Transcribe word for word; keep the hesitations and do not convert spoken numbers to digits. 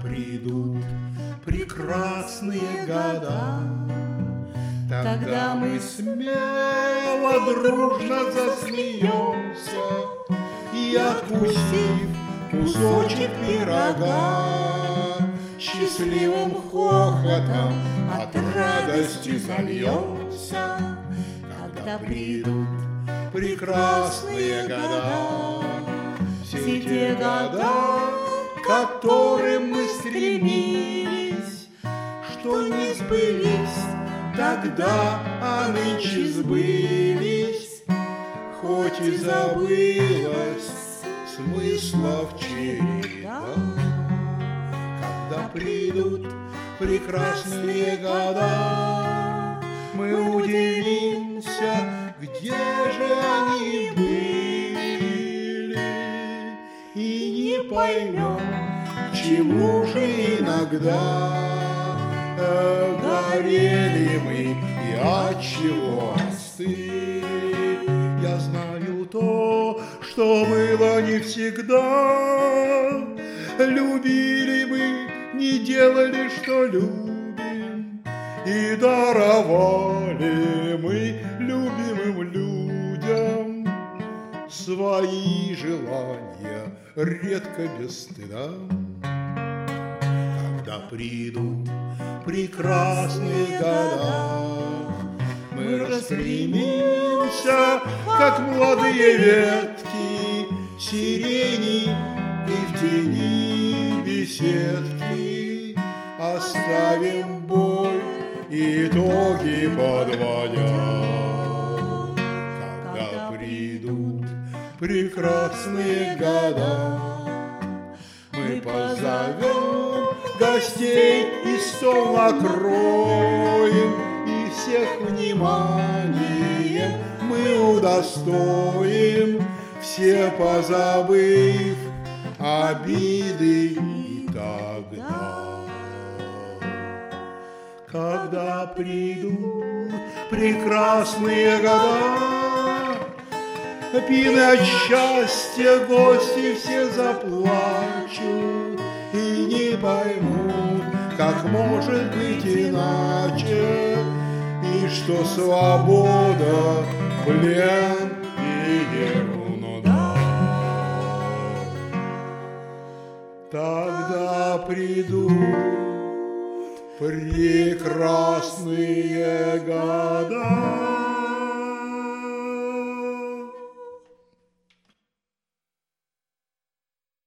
придут прекрасные года, тогда мы смело, дружно засмеемся и, откусив кусочек пирога, счастливым хохотом от радости зальемся. Когда придут прекрасные года, все те года, к которым мы стремились, что не сбылись тогда, а нынче сбылись, хоть и забылось смыслов череда. Когда придут прекрасные года, мы удивимся, где же они были, и не поймем, к чему же иногда горели мы и отчего остыли. Я знаю то, что было не всегда. Любили мы, не делали, что любим, и даровали мы любимым людям свои желания, редко без стыда. Когда придут прекрасные года, мы распрямимся, как молодые ветки сирени, и в тени беседки оставим боль, итоги подводя. Когда придут прекрасные года, мы позовем гостей и стол накроем, и всех вниманием мы удостоим, все позабыв обиды и тогда. Когда придут прекрасные года, пьяны от счастья гости все заплачут и не поймут, как может быть иначе, и что свобода — плен и ерунда. Тогда придут прекрасные года.